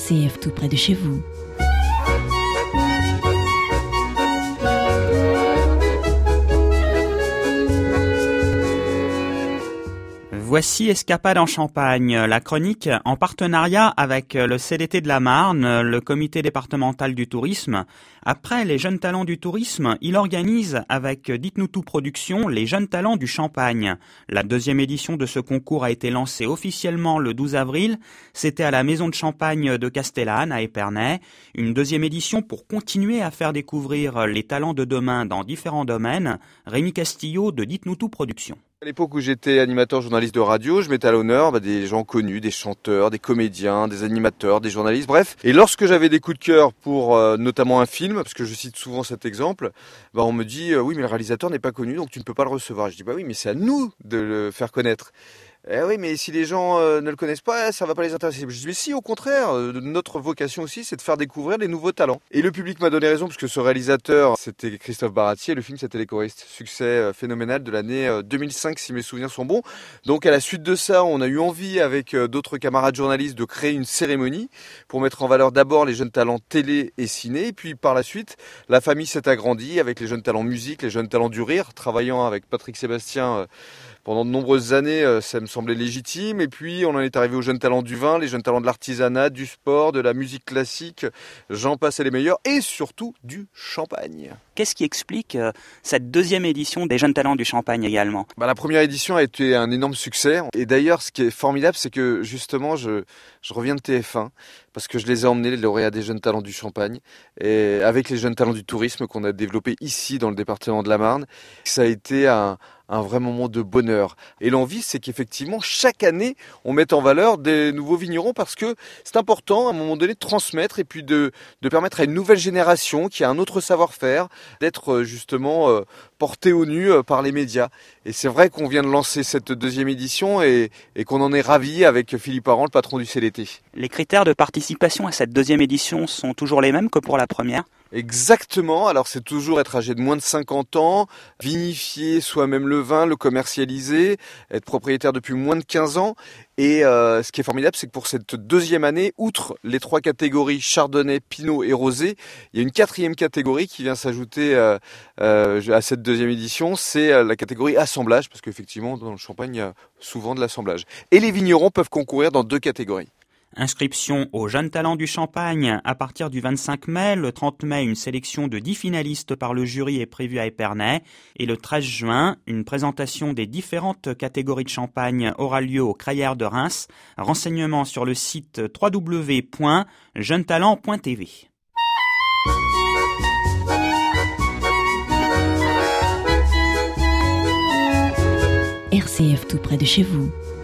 RCF tout près de chez vous. Voici Escapade en Champagne, la chronique en partenariat avec le CDT de la Marne, le comité départemental du tourisme. Après les jeunes talents du tourisme, il organise avec Dites-nous tout Productions les jeunes talents du Champagne. La deuxième édition de ce concours a été lancée officiellement le 12 avril. C'était à la maison de champagne de Castellane à Épernay. Une deuxième édition pour continuer à faire découvrir les talents de demain dans différents domaines. Rémi Castillo de Dites-nous tout Productions. À l'époque où j'étais animateur journaliste de radio, je mettais à l'honneur des gens connus, des chanteurs, des comédiens, des animateurs, des journalistes, bref. Et lorsque j'avais des coups de cœur pour notamment un film, parce que je cite souvent cet exemple, on me dit oui mais le réalisateur n'est pas connu donc tu ne peux pas le recevoir. Je dis oui mais c'est à nous de le faire connaître. Eh oui, mais si les gens ne le connaissent pas, ça va pas les intéresser. Je dis mais si, au contraire, notre vocation aussi, c'est de faire découvrir les nouveaux talents. Et le public m'a donné raison, parce que ce réalisateur, c'était Christophe Baratier, le film c'était Les Choristes. Succès phénoménal de l'année 2005, si mes souvenirs sont bons. Donc à la suite de ça, on a eu envie, avec d'autres camarades journalistes, de créer une cérémonie pour mettre en valeur d'abord les jeunes talents télé et ciné. Et puis par la suite, la famille s'est agrandie avec les jeunes talents musique, les jeunes talents du rire, travaillant avec Patrick Sébastien pendant de nombreuses années, ça me semblait légitime. Et puis, on en est arrivé aux jeunes talents du vin, les jeunes talents de l'artisanat, du sport, de la musique classique, j'en passe et les meilleurs, et surtout du champagne. Qu'est-ce qui explique cette deuxième édition des jeunes talents du Champagne également ? La première édition a été un énorme succès. Et d'ailleurs, ce qui est formidable, c'est que justement, je reviens de TF1, parce que je les ai emmenés, les lauréats des jeunes talents du Champagne, et avec les jeunes talents du tourisme qu'on a développé ici, dans le département de la Marne. Ça a été un vrai moment de bonheur. Et l'envie, c'est qu'effectivement, chaque année, on mette en valeur des nouveaux vignerons parce que c'est important, à un moment donné, de transmettre et puis de permettre à une nouvelle génération qui a un autre savoir-faire d'être justement porté au nu par les médias. Et c'est vrai qu'on vient de lancer cette deuxième édition et qu'on en est ravis avec Philippe Aran, le patron du CDT. Les critères de participation à cette deuxième édition sont toujours les mêmes que pour la première ? Exactement, alors c'est toujours être âgé de moins de 50 ans, vinifier soi-même le vin, le commercialiser, être propriétaire depuis moins de 15 ans. Et ce qui est formidable, c'est que pour cette deuxième année, outre les 3 catégories Chardonnay, Pinot et Rosé, il y a une 4e catégorie qui vient s'ajouter à cette deuxième édition, c'est la catégorie assemblage, parce qu'effectivement dans le champagne il y a souvent de l'assemblage. Et les vignerons peuvent concourir dans 2 catégories. Inscription aux jeunes talents du Champagne à partir du 25 mai. Le 30 mai, une sélection de 10 finalistes par le jury est prévue à Épernay. Et le 13 juin, une présentation des différentes catégories de champagne aura lieu au Crayères de Reims. Renseignements sur le site www.jeunetalent.tv. RCF tout près de chez vous.